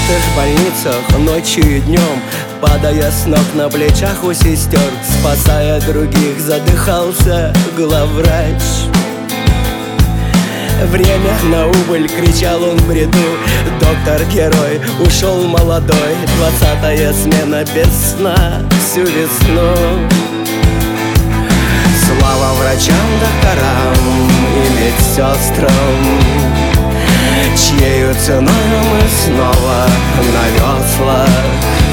закрытых больницах ночью и днем, падая с ног на плечах у сестер, спасая других, задыхался главврач. Время на убыль, кричал он в бреду. Доктор-герой ушел молодой, 20-я смена без сна всю весну. Слава врачам, докторам и медсестрам, чьею ценой мы снова на веслах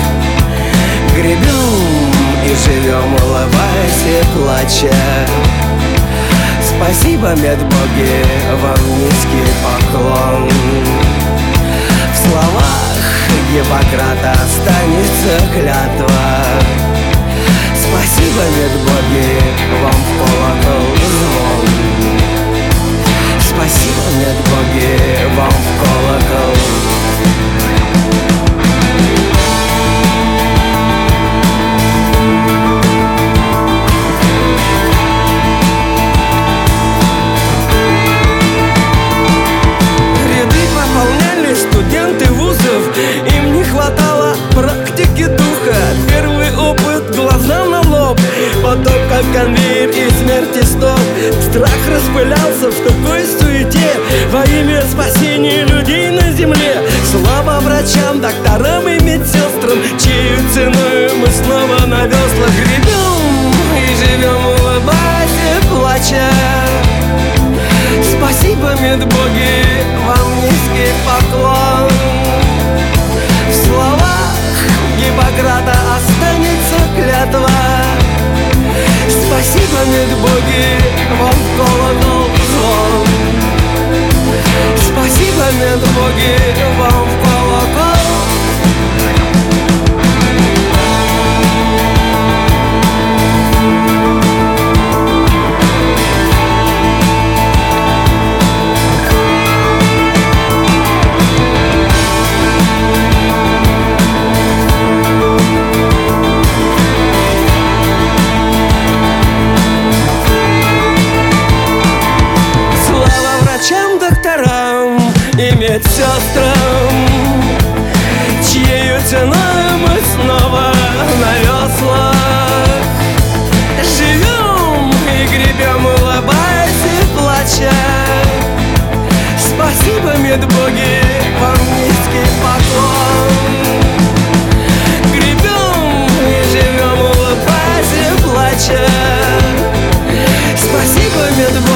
гребем и живем, улыбаясь и плача. Спасибо, медбоги, вам низкий поклон. В словах Гиппократа останется клятва. Спасибо, медбоги, вам в колокол звон. Спасибо, медбоги, вам в колокол. Студенты вузов, им не хватало практики духа. Первый опыт, глаза на лоб, потом как конвейер и смерти стоп. Страх распылялся в такой суете во имя спасения людей на земле. Слава врачам, докторам и медсестрам, чьей ценой мы снова на веслах гребем и живем, улыбаясь и плача. Спасибо, медбоги, вам низкий поклон. В словах Гиппократа останется клятва. Спасибо, медбоги, вам в колокол звон. Спасибо, медбоги, вам в колокол. И медсестрам, чьею ценой мы снова на веслах живем и гребем, улыбаясь и плача. Спасибо, медбоги, вам низкий поклон. Гребем и живем, улыбаясь и плача. Спасибо, медбоги.